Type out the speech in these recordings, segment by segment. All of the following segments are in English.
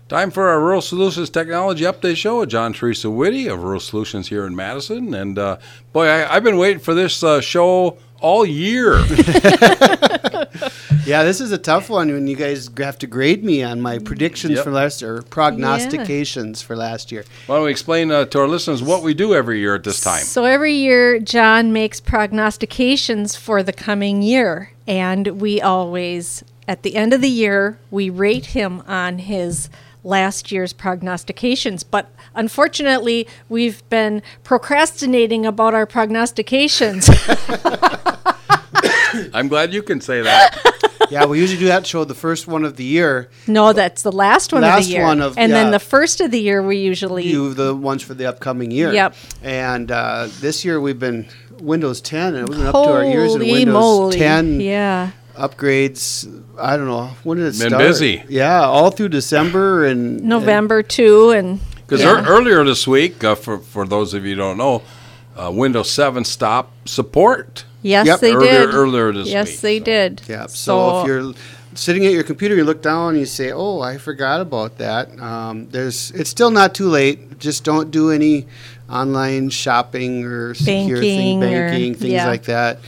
Time for our Rural Solutions Technology Update Show with John Teresa Whitty of Rural Solutions here in Madison. And boy, I've been waiting for this show all year. Yeah, this is a tough one when you guys have to grade me on my predictions for last year, or prognostications for last year. Why don't we explain to our listeners what we do every year at this time? So every year, John makes prognostications for the coming year. And we always, at the end of the year, we rate him on his last year's prognostications. But unfortunately, we've been procrastinating about our prognostications. I'm glad you can say that. Yeah, we usually do that show the first one of the year. No, that's the last one of the year. And then the first of the year we usually do the ones for the upcoming year. Yep. And this year we've been Windows 10, and we've been up to our years in Windows 10 upgrades. I don't know, when did it start? Been busy. Yeah, all through December and November too, and because earlier this week, for those of you who don't know, Windows 7 stopped support. Yes, they did. Earlier this week. Yes, they did. Yeah. So if you're sitting at your computer, you look down and you say, "Oh, I forgot about that." It's still not too late. Just don't do any online shopping or banking, things like that.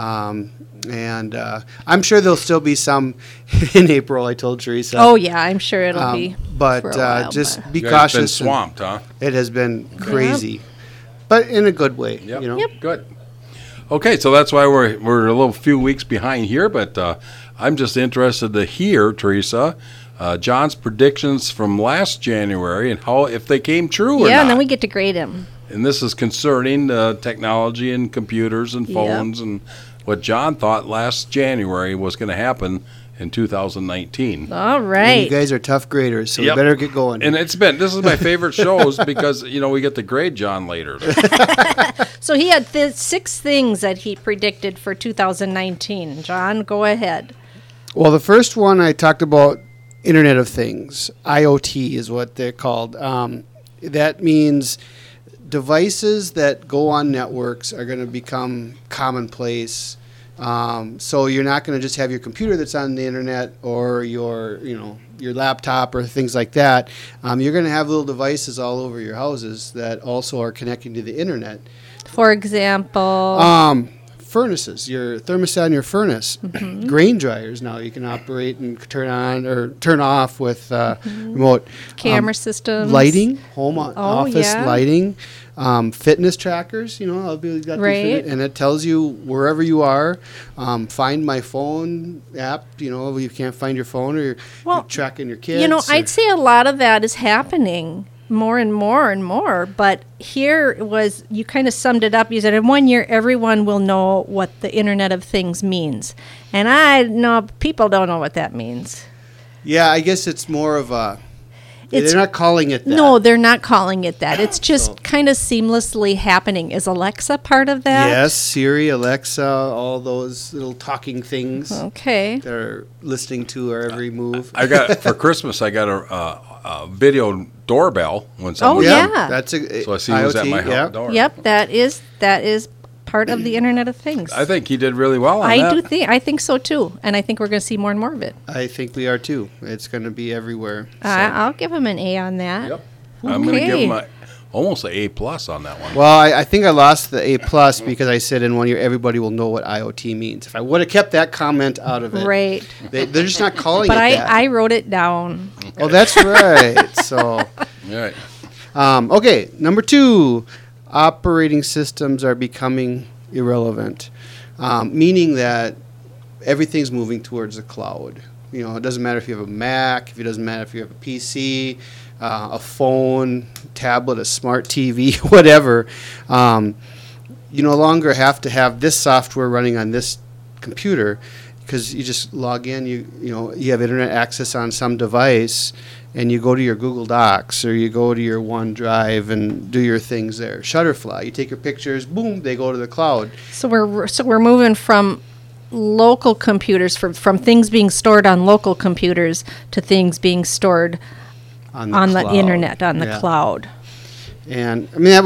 And I'm sure there'll still be some in April. I told Teresa. Oh yeah, I'm sure it'll be. But for a while, just be cautious. It's been swamped, huh? It has been crazy, but in a good way. Yep. You know? Yep. Good. Okay, so that's why we're a little few weeks behind here, but I'm just interested to hear, Teresa, John's predictions from last January and how if they came true or not. Yeah, and then we get to grade him. And this is concerning technology and computers and phones and what John thought last January was going to happen in 2019. All right. And you guys are tough graders, so we better get going. And this is my favorite shows because, we get to grade John later. So he had 6 things that he predicted for 2019. John, go ahead. Well, the first one I talked about Internet of Things. IoT is what they're called. That means devices that go on networks are going to become commonplace. So you're not going to just have your computer that's on the internet or your laptop or things like that. You're going to have little devices all over your houses that also are connecting to the internet. For example, furnaces, your thermostat in your furnace, grain dryers now you can operate and turn on or turn off with remote. Camera systems, lighting, home office lighting. Fitness trackers, I'll be got and it tells you wherever you are. Find My Phone app, if you can't find your phone or you're tracking your kids. I'd say a lot of that is happening more and more and more. But here you kind of summed it up. You said in 1 year, everyone will know what the Internet of Things means. And I know people don't know what that means. Yeah, I guess it's more of a... they're not calling it that. No, they're not calling it that. It's just kind of seamlessly happening. Is Alexa part of that? Yes, Siri, Alexa, all those little talking things. Okay. They're listening to our every move. For Christmas, I got a video doorbell when someone. Oh, yeah. That's so I see who's at my house door. Yep, that is part of the Internet of Things. I think he did really well on that. I think so too, and I think we're going to see more and more of it. I think we are too. It's going to be everywhere. So. I'll give him an A on that. Yep. Okay. I'm going to give him almost an A+ on that one. Well, I think I lost the A+ because I said in 1 year everybody will know what IoT means. If I would have kept that comment out of it, right? They're just not calling it that. But I wrote it down. Oh, that's right. So, all right. Okay, number 2. Operating systems are becoming irrelevant, meaning that everyth's moving towards the cloud. It doesn't matter if you have a Mac, it doesn't matter if you have a PC, a phone, tablet, a smart TV, whatever. You no longer have to have this software running on this computer because you just log in. You have internet access on some device. And you go to your Google Docs or you go to your OneDrive and do your things there. Shutterfly, you take your pictures, boom, they go to the cloud. So we're moving from local computers, from things being stored on local computers to things being stored on the internet, on the cloud. And I mean,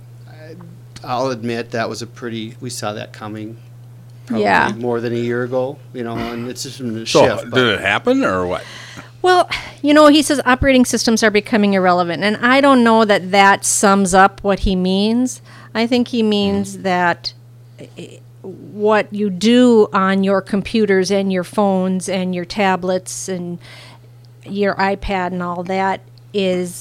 I'll admit that was we saw that coming. Probably more than a year ago, and it's just a shift. So did it happen or what? Well, you know, he says operating systems are becoming irrelevant, and I don't know that that sums up what he means. I think he means that what you do on your computers and your phones and your tablets and your iPad and all that is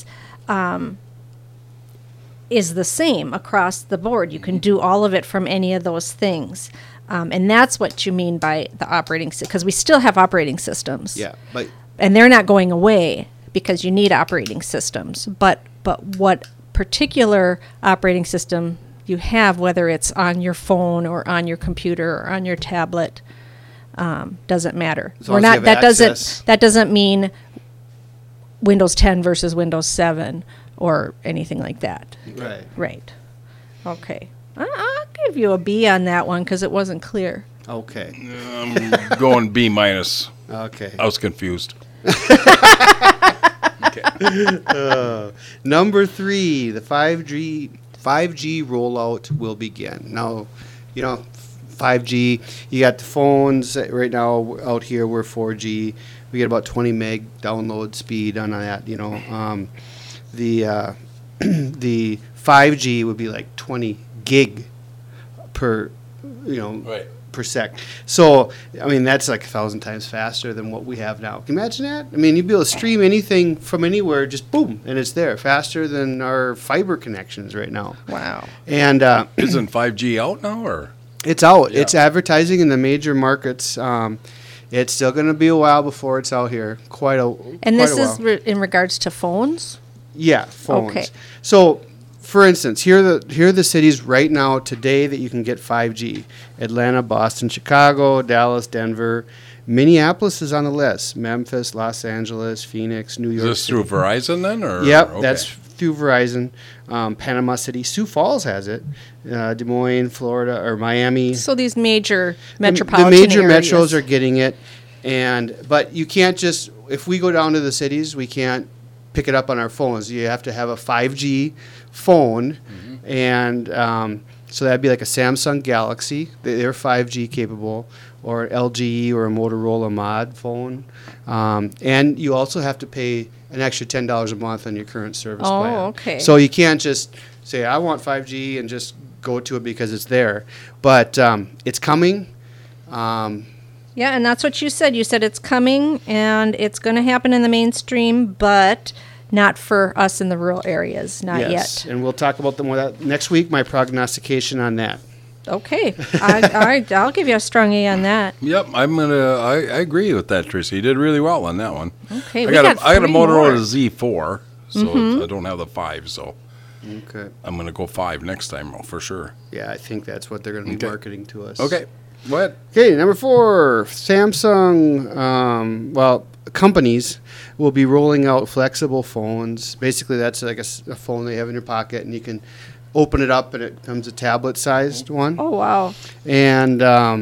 the same across the board. You can do all of it from any of those things. And that's what you mean by the operating system, because we still have operating systems. Yeah, but And they're not going away because you need operating systems. But what particular operating system you have, whether it's on your phone or on your computer or on your tablet, doesn't matter. As long as you have access. That doesn't mean Windows 10 versus Windows 7 or anything like that. right. Right. Okay. I'll give you a B on that one because it wasn't clear. Okay. I'm going B minus. Okay. I was confused. Number 3, the 5G rollout will begin. Now, 5G, you got the phones right now out here, we're 4G. We get about 20 meg download speed on that, The 5G would be like 20 gig per, Right. per sec. So, I mean, that's like 1,000 times faster than what we have now. Can you imagine that? I mean, you'd be able to stream anything from anywhere, just boom, and it's there, faster than our fiber connections right now. Wow. And Isn't 5G out now, or? it's out. Yeah. It's advertising in the major markets. It's still going to be a while before it's out here. And quite this a is while. in regards to phones? Yeah, phones. Okay. So, for instance, here are the cities right now today that you can get 5G: Atlanta, Boston, Chicago, Dallas, Denver. Minneapolis is on the list. Memphis, Los Angeles, Phoenix, New Is York. this City. through Verizon then, or? Yep, Okay. that's through Verizon. Panama City, Sioux Falls has it. Des Moines, Florida, or Miami. So these major The metropolitan major areas. metros are getting it, but you can't just, if we go down to the cities, we can't pick it up on our phones. You have to have a 5G phone, and so that'd be like a Samsung Galaxy. They're 5G capable, or an LG or a Motorola Mod phone, and you also have to pay an extra $10 a month on your current service Oh, plan. okay. So you can't just say I want 5G and just go to it because it's there, but it's coming. Yeah, and that's what you said. You said it's coming and it's going to happen in the mainstream, but not for us in the rural areas, not Yes, yet. and we'll talk about them next week. My prognostication on that. Okay, I'll give you a strong A on that. Yep, I agree with that, Tracy. You did really well on that one. Okay, I we got got a three Motorola more. Z4, so I don't have the 5, so Okay. I'm gonna go 5 next time for sure. Yeah, I think that's what they're going to be Okay. marketing to us. Okay, what? Okay, number 4, Samsung. Companies will be rolling out flexible phones. Basically, that's like a phone that you have in your pocket, and you can open it up, and it becomes a tablet-sized one. Oh, wow. And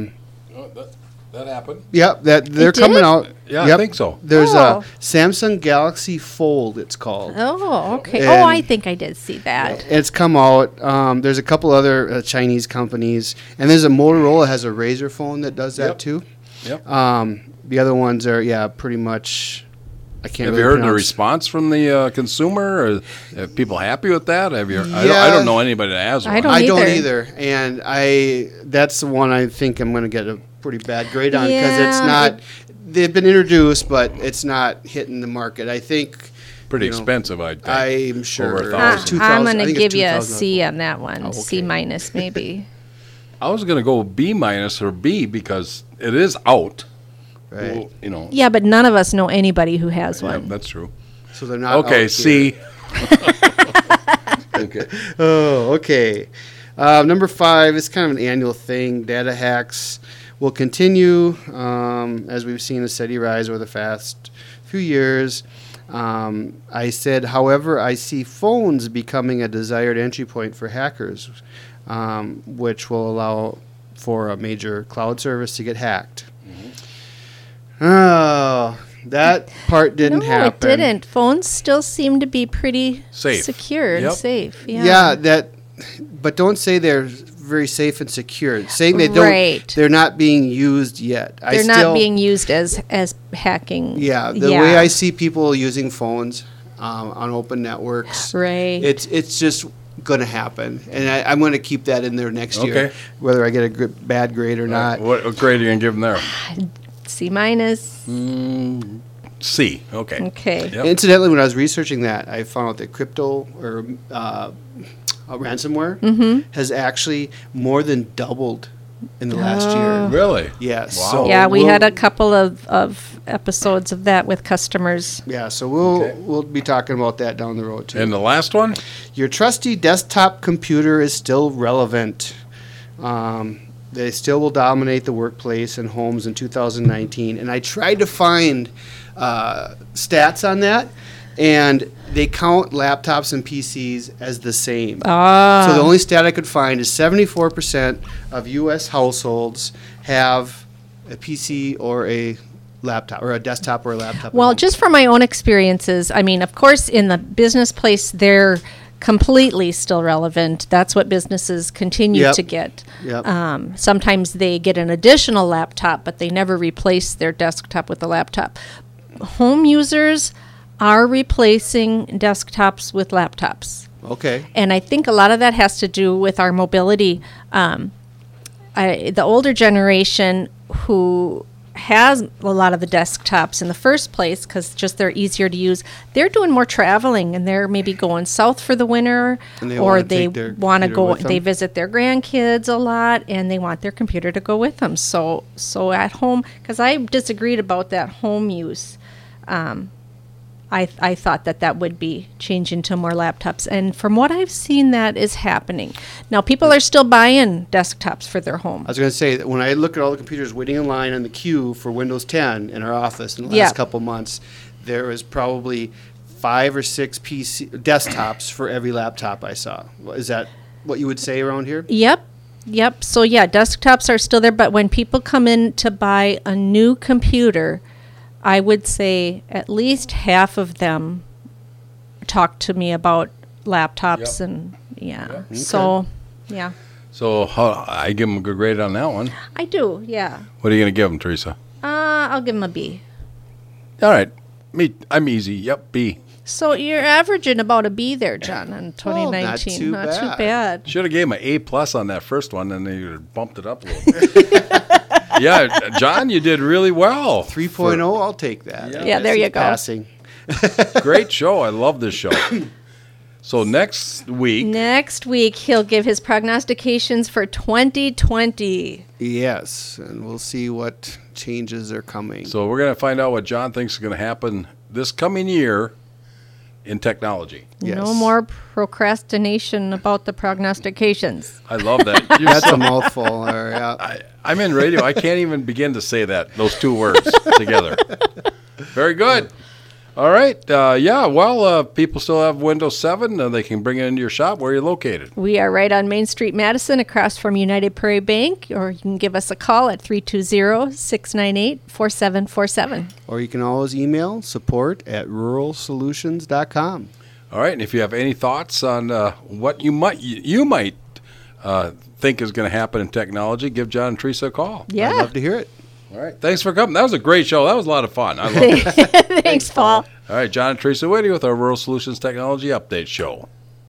That happened. yep, they're It coming did? out. Yeah, Yep. I think so. There's Oh. a Samsung Galaxy Fold. It's called. Oh, okay. And- I think I did see that. It's come out. There's a couple other Chinese companies, and there's a Motorola has a Razr phone that does that Yep. too. Yep. The other ones are pretty much. I can't. Have really you heard the pronounce. response from the consumer? Or are people happy with that? Have you? I Yeah. don't know anybody that has one. I don't I don't either. either, and that's the one I think I'm going to get a pretty bad grade on because it's Yeah, not. They've been introduced, but it's not hitting the market. I think. Pretty you know, expensive, I think. I'm sure. Over 1,000. 2,000 I'm I going to think it's give you a 2,000. C on that one. Oh, okay. C minus maybe. I was going to go B minus or B because it is out. Right. Well, you know. Yeah, but none of us know anybody who has Yeah, one. that's true. So they're not. Okay, out C. here. Okay. Oh, okay. Number 5 is kind of an annual thing. Data hacks will continue as we've seen a steady rise over the past few years. I said, however, I see phones becoming a desired entry point for hackers, which will allow for a major cloud service to get hacked. Oh, that part didn't no, happen. it didn't. Phones still seem to be pretty Safe. secure and Yep. safe. Yeah, but don't say they're very safe and secure. Saying Right. they're not being used yet. They're not being used as hacking. Yeah, the way I see people using phones on open networks, Right. It's just going to happen, and I'm going to keep that in there next year, whether I get a bad grade or not. What grade are you going to give them there? C minus. C. Okay. Okay. Yep. Incidentally, when I was researching that, I found out that crypto or ransomware has actually more than doubled in the last year. Really? Yes. Wow. So Yeah, we had a couple of episodes of that with customers. Yeah, so we'll be talking about that down the road too. And the last one? Your trusty desktop computer is still relevant. They still will dominate the workplace and homes in 2019. And I tried to find stats on that, and they count laptops and PCs as the same. So the only stat I could find is 74% of U.S. households have a PC or a laptop, or a desktop or a laptop. at Well, home. just from my own experiences, I mean, of course, in the business place, they're completely still relevant. That's what businesses continue Yep. to get. Yep. Sometimes they get an additional laptop, but they never replace their desktop with a laptop. Home users are replacing desktops with laptops. Okay. And I think a lot of that has to do with our mobility. The older generation who has a lot of the desktops in the first place because just they're easier to use, they're doing more traveling and they're maybe going south for the winter, And they or wanna they take their want to computer go, with them. they visit their grandkids a lot and they want their computer to go with them. So at home, because I disagreed about that home use, I thought that would be changing to more laptops. And from what I've seen, that is happening. Now, people are still buying desktops for their home. I was going to say that when I look at all the computers waiting in line on the queue for Windows 10 in our office in the last Yeah. couple months, there was probably 5 or 6 PC desktops for every laptop I saw. Is that what you would say around here? Yep. So, yeah, desktops are still there. But when people come in to buy a new computer, I would say at least half of them talk to me about laptops. Yep. And, yeah. Okay. So, yeah. So I give them a good grade on that one. I do, yeah. What are you going to give them, Teresa? I'll give them a B. All right. I'm easy. Yep, B. So you're averaging about a B there, John, in 2019. not too bad. Should have gave him an A plus on that first one, and then you bumped it up a little bit. Yeah, John, you did really well. 3.0, I'll take that. Yeah, there you go. Passing. Great show. I love this show. So next week, He'll give his prognostications for 2020. Yes, and we'll see what changes are coming. so we're going to find out what John thinks is going to happen this coming year in technology. Yes. No more procrastination about the prognostications. I love that. You're That's so- a mouthful. Or, yeah. I'm in radio. I can't even begin to say those two words together. Very good. All right. People still have Windows 7. They can bring it into your shop. Where are you located? We are right on Main Street, Madison, across from United Prairie Bank, or you can give us a call at 320-698-4747. Or you can always email support@ruralsolutions.com. All right. And if you have any thoughts on what you might think is going to happen in technology, give John and Teresa a call. Yeah. I'd love to hear it. All right. Thanks for coming. That was a great show. That was a lot of fun. I love it. Thanks, Paul. All right. John and Teresa Whitty with our Rural Solutions Technology Update Show.